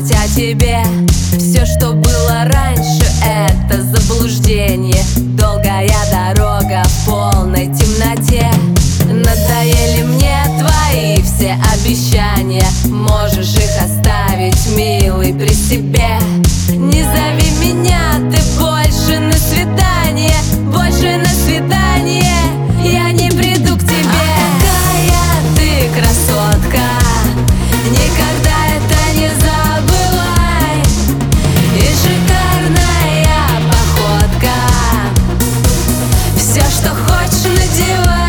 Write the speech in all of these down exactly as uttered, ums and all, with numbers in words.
думать о тебе. Все, что было раньше, это заблуждение. Долгая дорога в полной темноте. Надоели мне твои все обещания. Можешь их оставить, милый, при себе. Не зови меня ты больше на свидание, больше на свидание. Я не приду к тебе. А какая ты красотка, никогда это не забывай. И шикарная походка, все, что хочешь, надевай.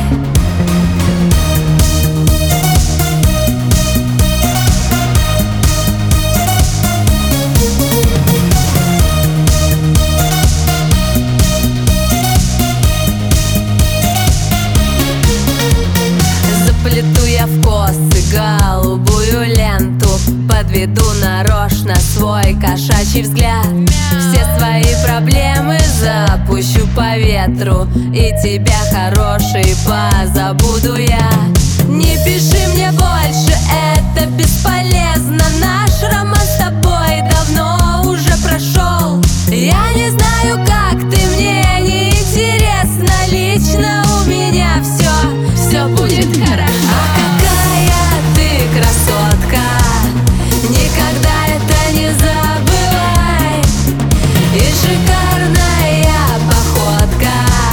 Заплету я в косы голубую ленту, подведу нарочно свой кошачий взгляд. Все свои проблемы запущу по ветру, и тебя, хороший, позабуду я. Не пиши мне больше, это бесполезно. Наш роман с тобой давно уже прошел. Я не знаю, как ты, мне не интересно. Лично у меня все, все будет хорошо. А какая ты красотка, никогда это не забывай. И шикарная походка,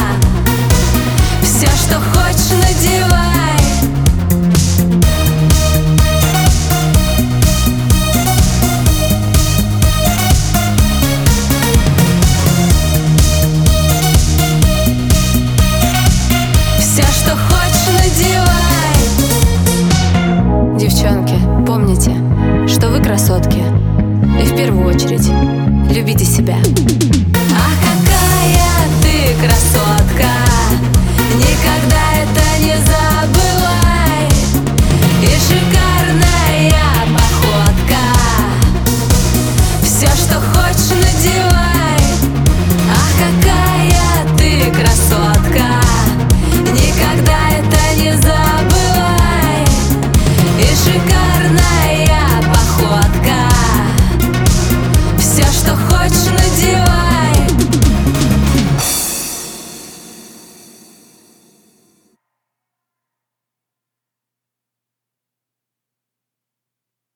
все, что хочешь, надевай. Все, что хочешь, надевай. Девчонки, помните, что вы красотки. И в первую очередь любите себя. Ах, какая ты красотка,